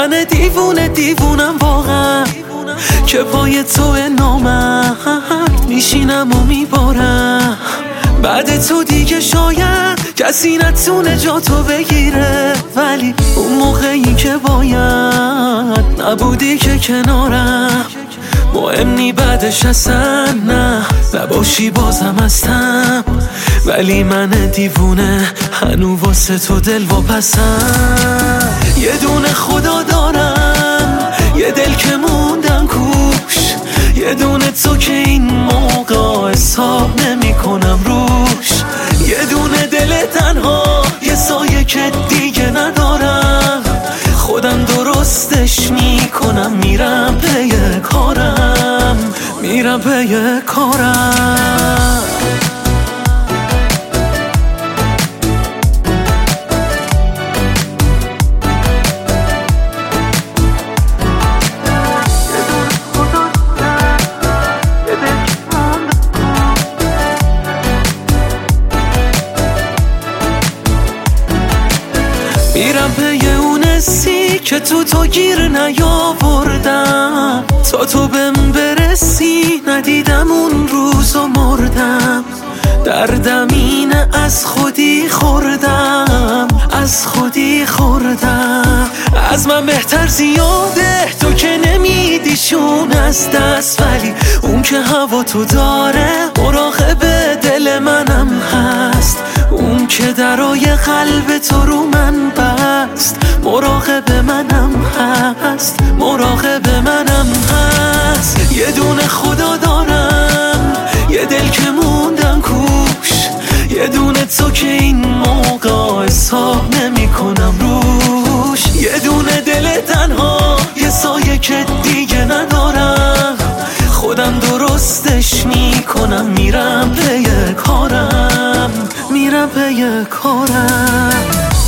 من دیوونم واقعا که پای تو نامرد میشینم و میبارم. بعد تو دیگه شاید کسی نتونه جا تو بگیره، ولی اون موقعی که باید نبودی که کنارم. مهم نی بعدش اصلا نباشی بازم هستم، ولی من دیوونه هنو واسه تو دل واپسم. یه دونه خدا دارم، یه دل که موندم کوش، یه دونه تو که این موقع حساب نمی کنم روش. یه دونه دل تنها، یه سایه که دیگه ندارم، خودم درستش میکنم. میرم پی کارم، میرم پی کارم. میرم پی اون حسی که تو گیر نیاوردم، تا تو بهم برسی ندیدم اون روز و مردم. دردم اینه از خودی خوردم، از خودی خوردم. از من بهتر زیاده تو که نمیدیشون از دست، ولی اون که هوا تو داره مراقب دل منم هست. اون که درای قلب تو رو من بست، مراقب منم هست، مراقب منم هست. یه دونه خدا دارم، یه دل که موندم کوش، یه دونه تو که این موقع حساب نمی کنم روش. یه دونه دل تنها، یه سایه که دیگه ندارم، خودم درستش میکنم. میرم پی کارم، میرم پی کارم.